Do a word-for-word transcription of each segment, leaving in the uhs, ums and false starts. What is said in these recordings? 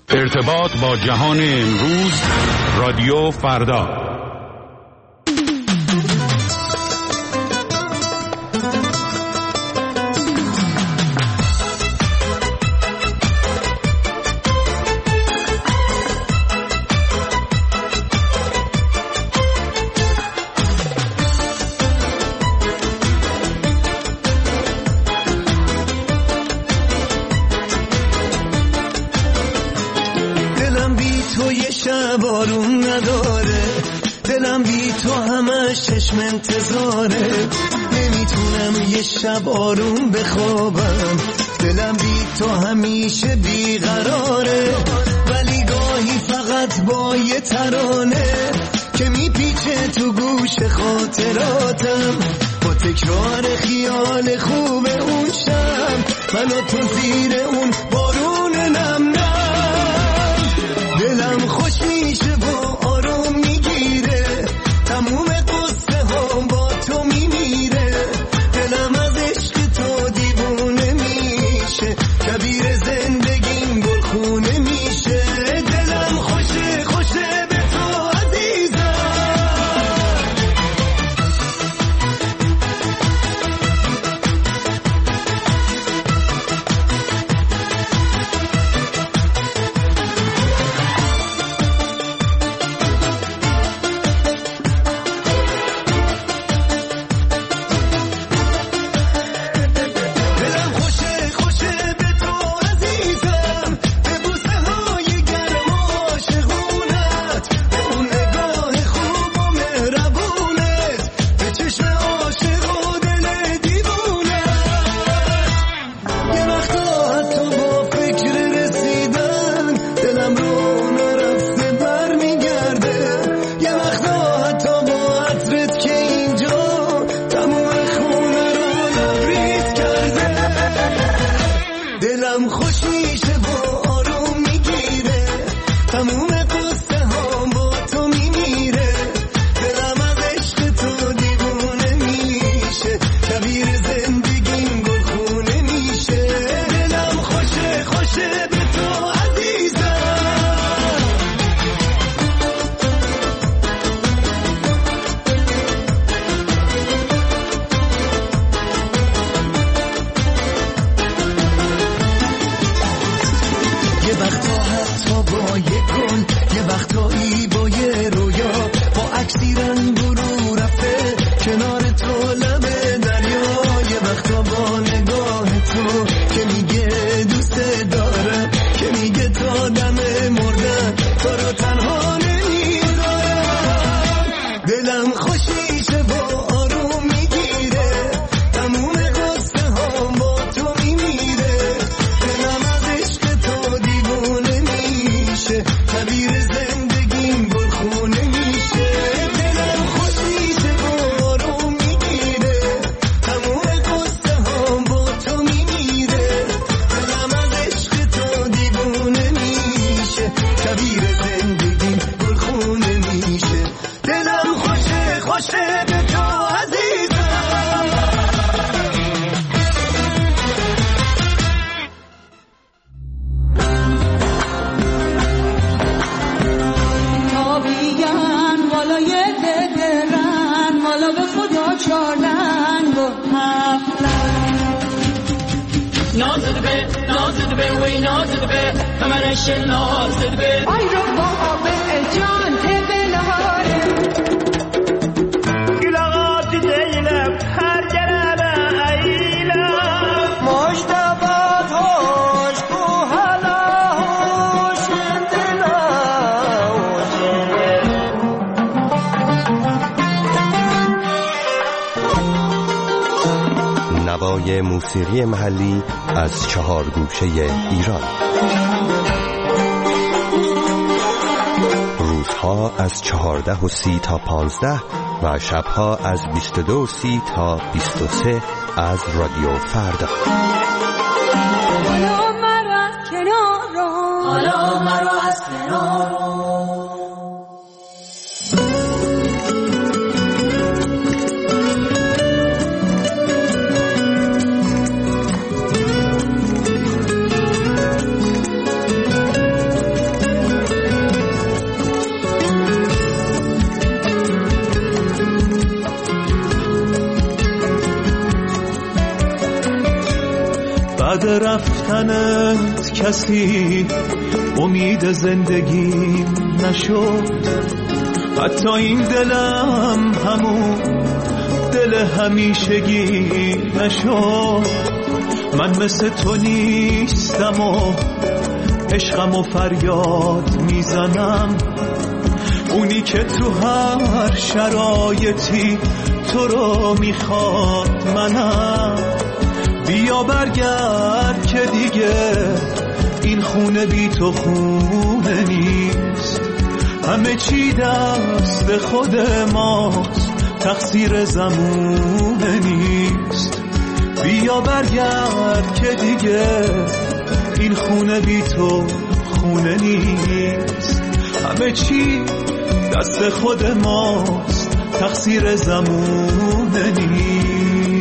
ارتباط با جهان امروز، رادیو فردا. بارون نداره، دلم بی تو همش چشم انتظاره، نمیتونم یه شب آروم بخوابم، دلم بی تو همیشه بیقراره، ولی گاهی فقط با یه ترانه که میپیچه تو گوش خاطراتم، با تکرار خیال خوب اون شب منو تو زیر اون بارون نم نم، دلم خوش میشه و آروم میگیره، تموم قصه ها با تو میمیره، دلم از عشق تو دیوونه میشه، کبیر زندگیم گلخونه میشه، دلم خوشه خوشه به تو عزیزم. نوای موسیقی محلی از چهار گوشه ایران. روزها از چهارده و سی تا پانزده و شبها از بیست و دو و سی تا بیست و سه از رادیو فردا. حالا مرا از کنار رو، حالا مرا از کنار رو. بعد رفتنت کسی امید زندگیم نشد، حتی این دلم همون دل همیشگی نشد. من مثل تو نیستم و عشقم و فریاد میزنم، اونی که تو هر شرایطی تو رو میخواد منم. بیا برگرد که دیگه این خونه بی تو خونه نیست، همه چی دست خود ماست، تقصیر زمونه نیست. بیا برگرد که دیگه این خونه بی تو خونه نیست، همه چی دست خود ماست، تقصیر زمونه نیست.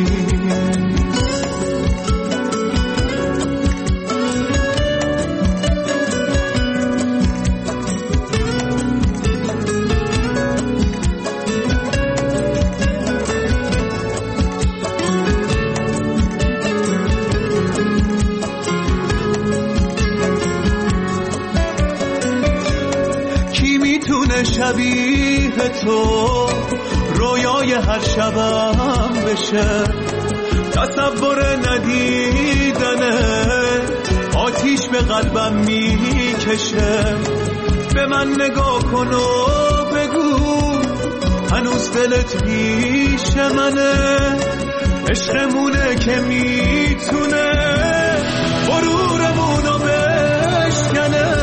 شبیه تو رویای هر شبم بشه، تصور ندیدنه آتیش به قلبم میکشه. به من نگاه کن و بگو هنوز دلت پیش منه، عشقمونه که میتونه غرورمونو بشکنه.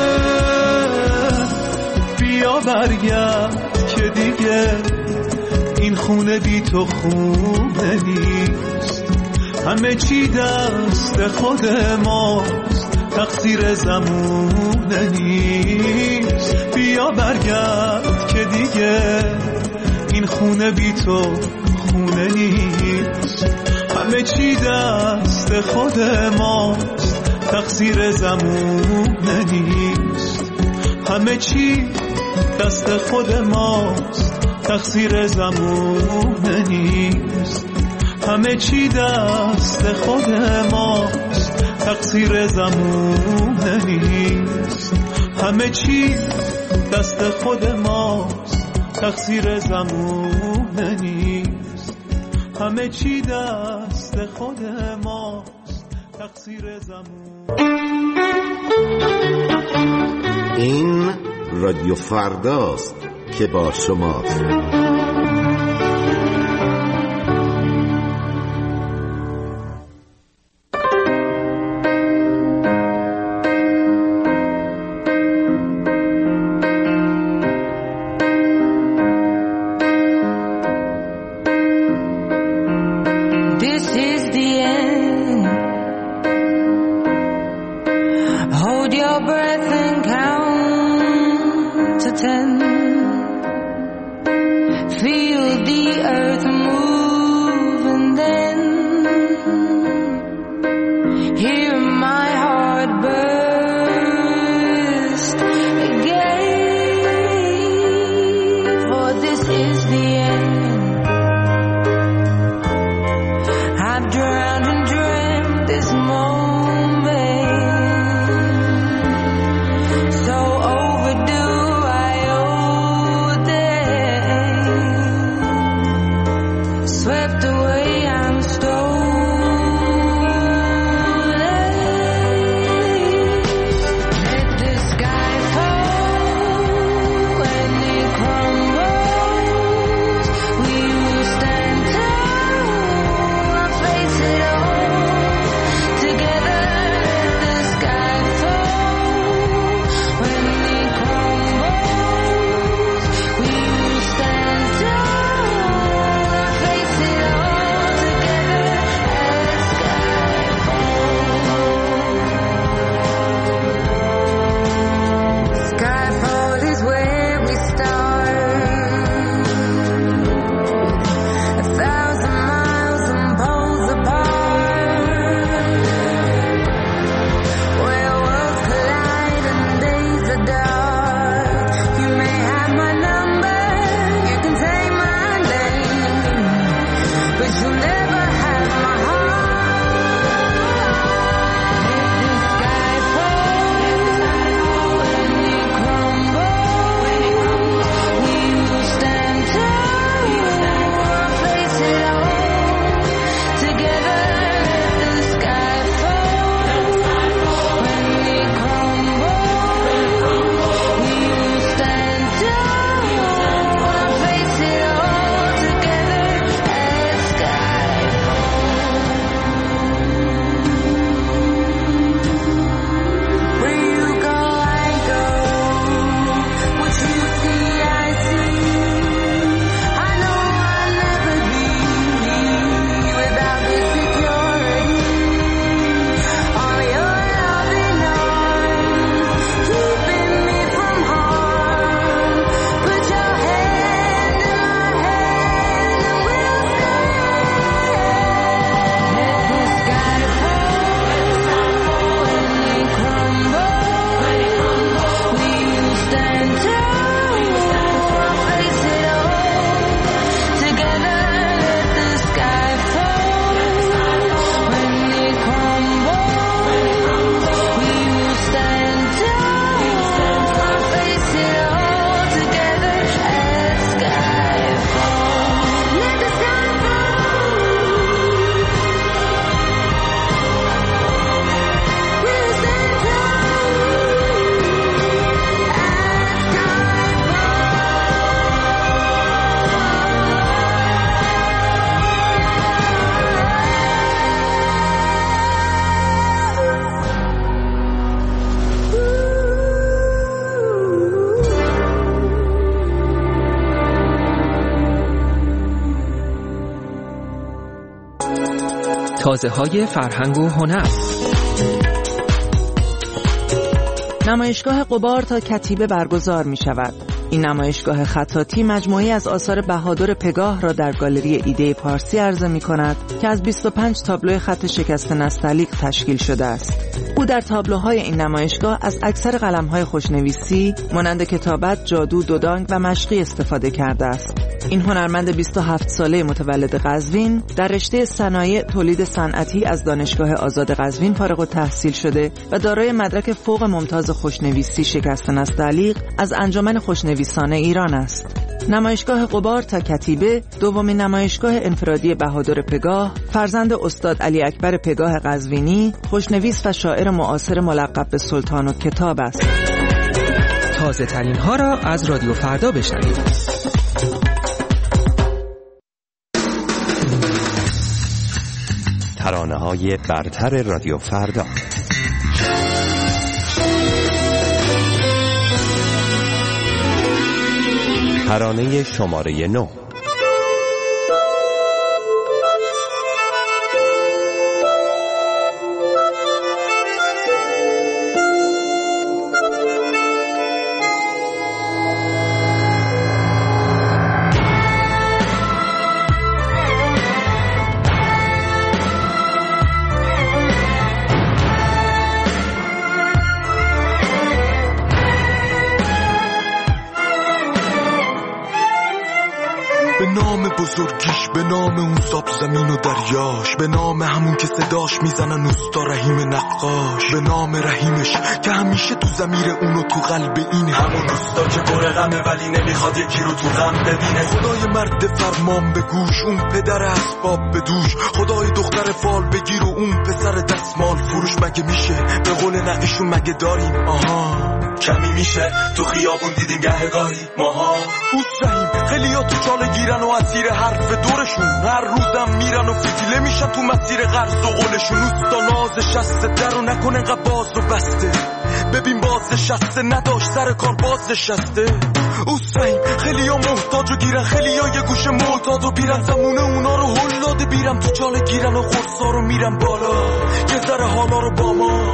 بیا برگرد که دیگه این خونه بی تو خونه نیست، همه چی دست خود ماست، تقصیر زمونه نیست. بیا برگرد که دیگه این خونه بی تو خونه نیست، همه چی دست خود ماست، تقصیر زمونه نیست. همه چی دست خود ماست، تقصیر زمونه نیست. همه چی دست خود ماست، تقصیر زمونه نیست. همه چی دست خود ماست، تقصیر زمونه نیست. همه چی دست خود ماست، تقصیر زمونه. این رادیو فرداست که با شماست. تازه‌های فرهنگ و هنر. نمایشگاه غبار تا کتیبه برگزار می شود. این نمایشگاه خطاطی مجموعی از آثار بهادر پگاه را در گالری ایده پارسی عرضه می کند که از بیست و پنج تابلو خط شکسته نستعلیق تشکیل شده است. او در تابلوهای این نمایشگاه از اکثر قلم‌های خوشنویسی مانند کتابت، جادو، دودانگ و مشقی استفاده کرده است. این هنرمند بیست و هفت ساله متولد قزوین در رشته صنایع تولید صنعتی از دانشگاه آزاد قزوین فارغ التحصیل شده و دارای مدرک فوق ممتاز خوشنویسی شکسته نستعلیق از انجمن خوشنویسان ایران است. نمایشگاه غبار تا کتیبه دومین نمایشگاه انفرادی بهادر پگاه، فرزند استاد علی اکبر پگاه قزوینی، خوشنویس و شاعر معاصر ملقب به سلطان و کتاب است. تازه ترین ها را از رادیو فردا بشنوید. ترانه‌های برتر رادیو فردا. ترانه شماره نه. بزرگیش، به نام اون ساب زمین و دریاش، به نام همون که صداش میزنن اوستا رحیم نقاش، به نام رحیمش که همیشه تو ضمیر اونو تو قلب این همون اوستا که پر غمه ولی نمیخواد یکی رو تو غم ببینه. خدای مرد فرمان به گوش، اون پدر اسباب به دوش، خدای دختر فال بگیر و اون پسر دستمال فروش. مگه میشه به قول نقیشون مگه داریم آها کمی میشه تو خیابون دیدیم گهگاهی ماها اوست رحیم. خیلی ها تو چاله گیرن و اسیر حرف دورشون، هر روزم میرن و فتیله میشن تو مسیر قرض و قولشون. اوستا ناز شسته در و نکن انقدر باز و بسته، ببین باز شسته نداشت سر کار باز شسته. اوست رحیم خیلی ها محتاج و گیرن، خیلی ها یه گوشه معتاد و بیرن، زمونه اونا رو هلاده بیرم تو چاله گیرن و خورسا رو میرن بالا یه ذره حالا رو با ما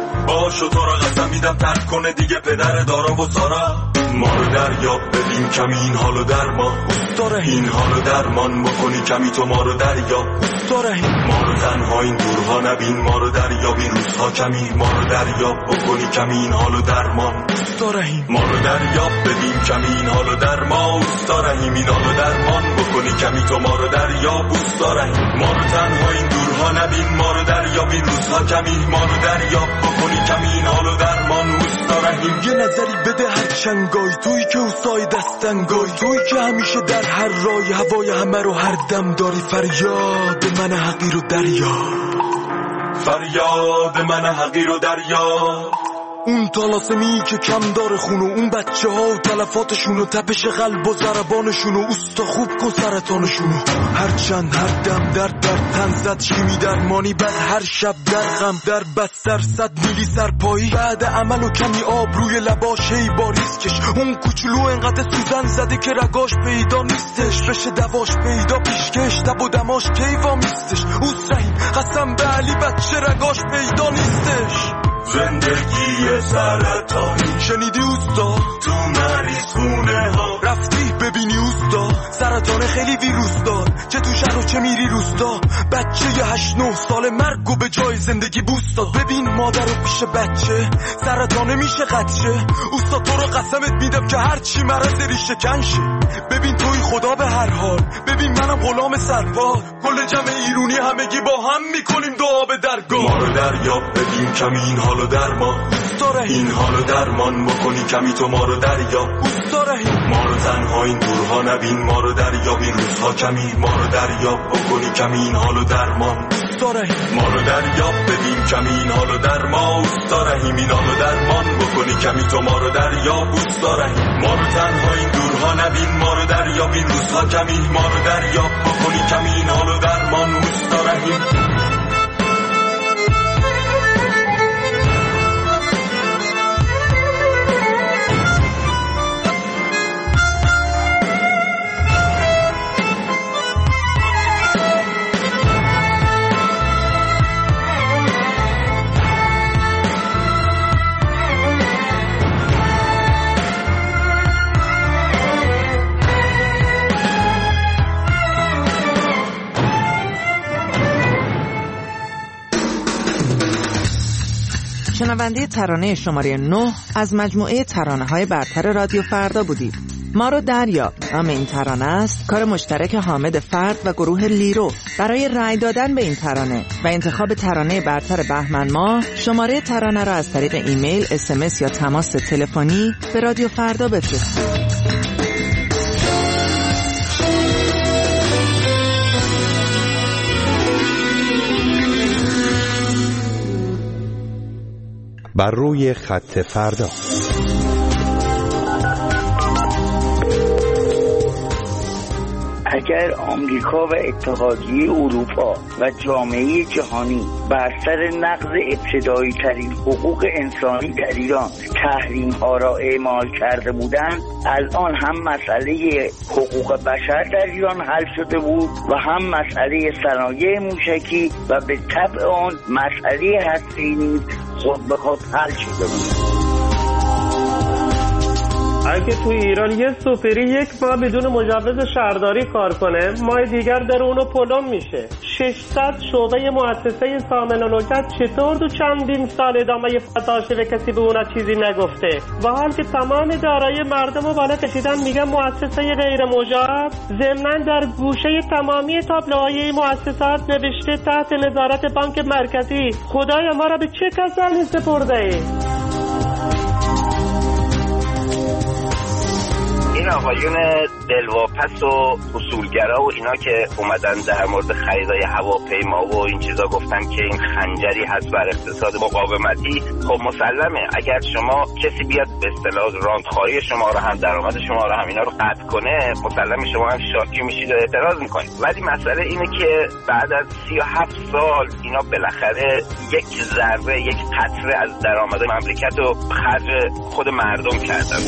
باشو. تو را قسم میدم ترک کنه دیگه پدر دارا و سارا، ما رو دریاب ببین کمی این حالو در ما اوستا این حالو درمان بکنی کمی تو ما رو دریاب اوستا ما رو تنها این دورها نبین، ما رو دریاب این روزها کمی، ما رو دریاب بکنی کمی این حالو درمان اوستا ما رو دریاب ببین کمی این حالو در ما اوستا رحیم، این حالو درمان بکنی کمی تو ما رو دریاب اوستا ما رو تنها این دورها نبین، ما رو دریاب این روزها کمی، ما رو دریاب بکنی کمی این حالو درمان اوستا رحیم. یه نظری بده هر چنگای توی که اوستای دستنگای، توی که همیشه در هر رای هوای همه رو هر دم داری. فریاد من حقیر و دریا، فریاد من حقیر و دریا. اون طلاسمی که کم داره خونو، اون بچه ها و تلفاتشونو، تپش قلب و ضربانشونو، اوستا خوب کن سرطانشونو. هر چند هر دم در در تن زد شیمی درمانی، بعد هر شب در غم در بستر صد میلی سرپایی، بعد عمل و کمی آب روی لباش هی باریز کش. اون کوچولو انقدر سوزن زده که رگاش پیدا نیستش، بشه دواش پیدا پیشکش دب و دماش کیوا میستش. اوست رحیم قسم به علی بچه رگاش پیدا نیستش. زندگی سرطانی شنیدی اوستا تو مریض خونه ها رفتی ببینی اوستا سرطان خیلی ویروس دار، چه تو شهر و چه میری روستا. بچه یه هشت نه سال مرگو به جای زندگی بوست داد. ببین مادر رو پیش بچه سرطانه میشه قدشه. اوستا تو رو قسمت میدم که هرچی مرض ریشه کنشه. ببین توی خدا به هر حال، ببین منم غلام سرپال، کل جمع ایرونی همگی با هم میکنیم دعا به درگاه. ما رو دریاب ببین کمی این حالو درمان اوستا این حالو درمان بکنی کمی تو ما رو دریاب اوستا ما رو تنها این دورها نبین، ما رو دریاب این روزها کمی، ما رو دریاب بکنی کمی این حالو درمان اوستا ما رو دریاب ببین کمی این حالو درمان اوستا رحیم، این حالو درمان بکنی کمی تو ما رو دریاب اوستا ما رو تنها این دورها نبین، ما رو دریاب این روزها کمی، ما رو دریاب بکنی کمی این حالو درمان اوستا رحیم. شنونده ترانه شماره نه از مجموعه ترانه‌های برتر رادیو فردا بودید. ما رو دریا نام این ترانه است، کار مشترک حامد فرد و گروه لیرو. برای رأی دادن به این ترانه و انتخاب ترانه برتر بهمن ماه، شماره ترانه را از طریق ایمیل، اس ام اس یا تماس تلفنی به رادیو فردا بفرستید. بر روی خط فردا. اگر آمریکا و اتحادیه اروپا و جامعه جهانی بر سر نقض ابتدایی ترین حقوق انسانی در ایران تحریم ها را اعمال کرده بودند، الان هم مسئله حقوق بشر در ایران حل شده بود و هم مسئله صنایع موشکی و به طبع آن مسئله هسته‌ای نیز خود به خود حل شده بود. اگه توی ایران یه سوپری یک ماه بدون مجوز شهرداری کار کنه، ماه دیگر در اونو پلم میشه. ششصد شعبه مؤسسه سامن و نوکت چطور دو چندین سال ادامه فتاشه و کسی به اونا چیزی نگفته؟ و حال که تمام دارایی مردم رو بالا کشیدن میگن مؤسسه غیر مجاز، ضمناً در گوشه تمامی تابلوهای مؤسسات نوشته تحت نظارت بانک مرکزی. خدایا ما را به چه کسانی سپرده ای؟ این آقایون دلواپس و اصولگرا و اینا که اومدن در مورد خریدای هواپیما و این چیزا گفتن که این خنجری هست بر اقتصاد مقاومتی، خب مسلمه اگر شما کسی بیاد به اصطلاح راندخواری شما رو هم درآمد شما رو هم اینا رو قطع کنه، مسلمه شما هم شاکی میشید و اعتراض میکنید. ولی مسئله اینه که بعد از سی و هفت سال اینا بالاخره یک ذره یک قطره از درآمد مملکت رو خرج خود مردم کردن.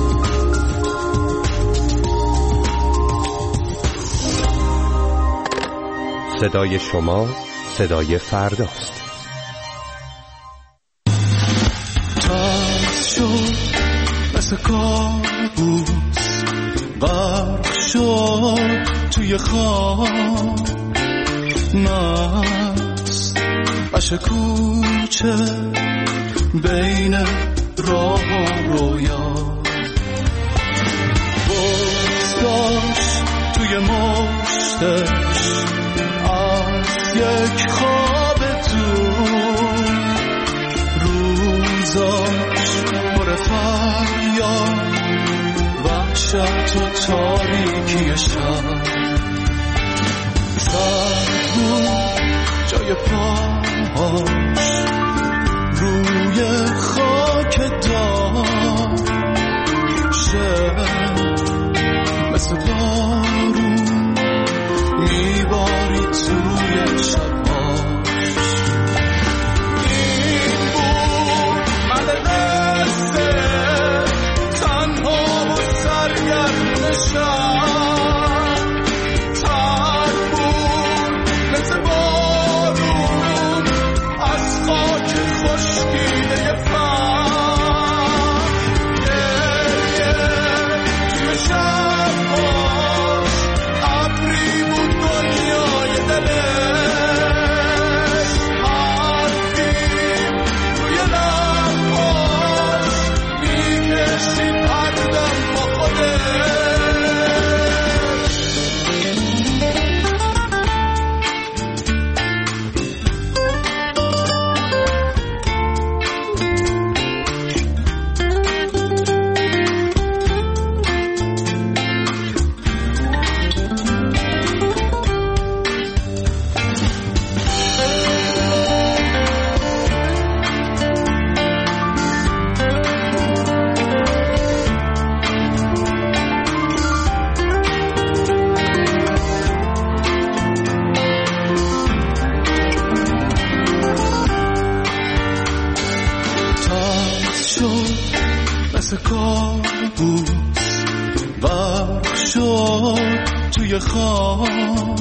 صدای شما صدای فرداست. تاز شد مثل کابوس، غرق شد توی خواب، مست عشق کوچه بین راه و رویا، بزداشت توی مشتش یک خواب تو، روزاش پر فریاد، وحشت و تاریکی شب، سرد بود جای پاهاش روی خاک داشت، شب مثل بارون میباری توی شباش. این بود من قصه تنها و سرگرم شب، تر بود مثل بارون از خاک خشکیده فهم، گریه توی شباش ابری بود دنیای دلش، حرفیم توی لباش میکشید هر دم با خودش. مثل کابوس غرق شد توی خواب،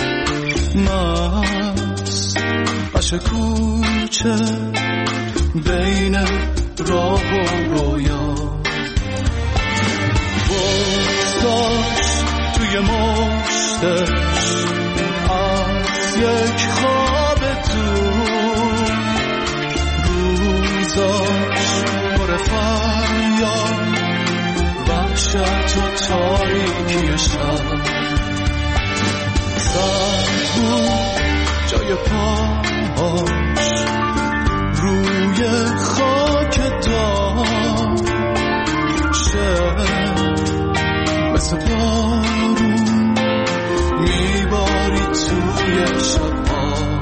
مست عشق کوچه بین راه و رویا، بزداشت توی مشتش از یک خواب تو، روزا پر فریاد وحشت و تاریکی شب سرد بود جای پاهاش روی خاک داشت مثل بارون میباری توی شبهاش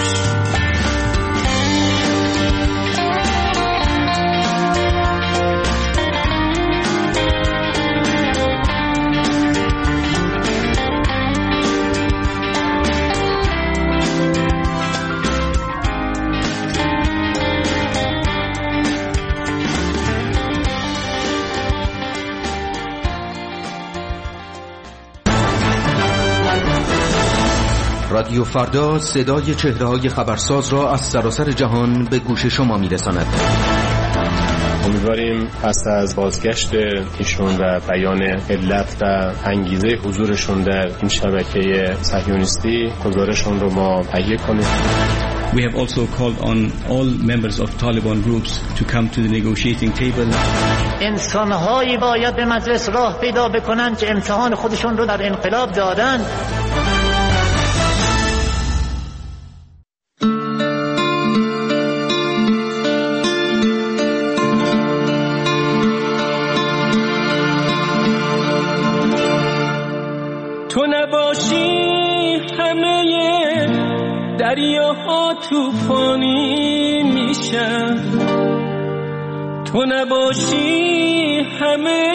رادیو فردا صدای چهره‌های خبرساز را از سراسر جهان به گوش شما می‌رساند. امیدواریم پس از بازگشت ایشون و بیان علت و انگیزه حضورشون در این شبکه صهیونیستی گزارشون رو ما تهیه کنیم. We have also called on all members of Taliban groups to come to the negotiating table. انسان‌هایی باید به مجلس راه پیدا بکنن که امتحان خودشون رو در انقلاب دادن. تو نباشی همه دریاها طوفانی میشن، تو نباشی همه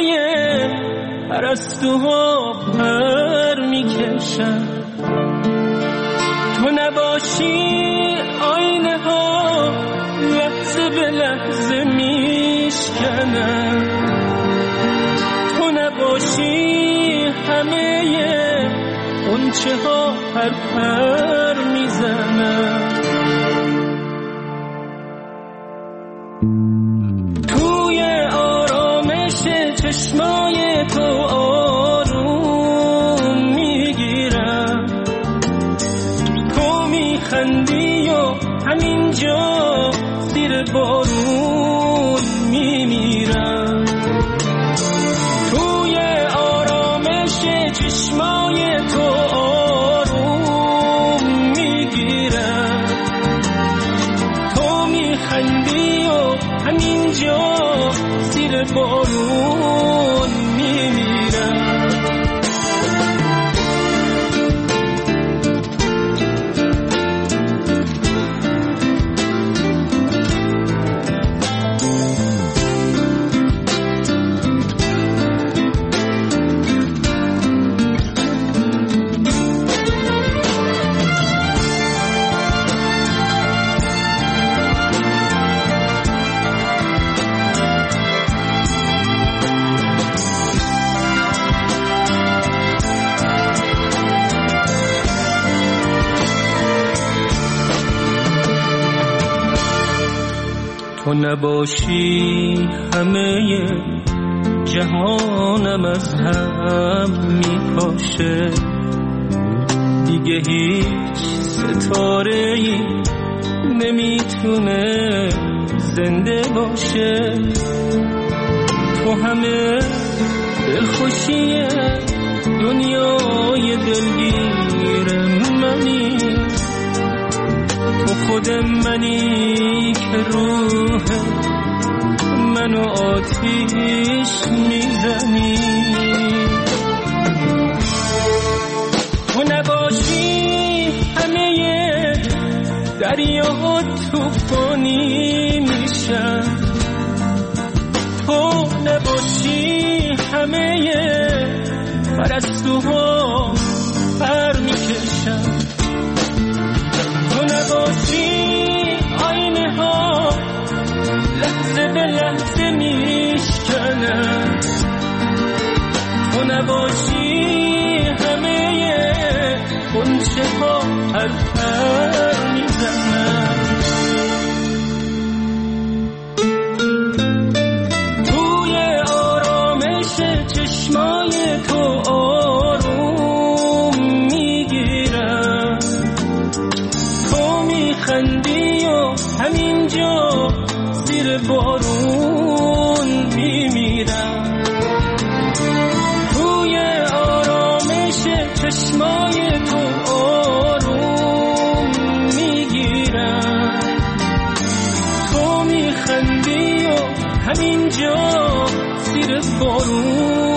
پرستوها پر میکشن، تو نباشی آینه ها لحظه به لحظه میشکنن، تو نباشی همه غنچه ها پر پر میزنن. توی آرامش چشمای تو آروم میگیرم، تو میخندی و همینجا زیر بارون میمیرم. توی آرامش چشمای تو آروم میگیرم، تو میخندی و همینجا زیر بارون میمیرم. تو نباشی همه جهانم از هم میپاشه، دیگه هیچ ستاره‌ای نمیتونه زنده باشه. تو همه دلخوشی دنیای دلگیر منی، تو خود منی که روح منو آتیش میزنی. تو نباشی همه دریاها طوفانی میشن، تو نباشی همه پرستوها پر میکشن، تو نباشی آینه ها لحظه به لحظه میشکنن، تو نباشی همه غنچه ها پر پر میزنن. توی آرامش چشمای تو آروم میگیرم، تو میخندی و همینجا زیر بارون میمیرم توی آرامش چشمای تو آروم میگیرم تو میخندی و همینجا زیر بارون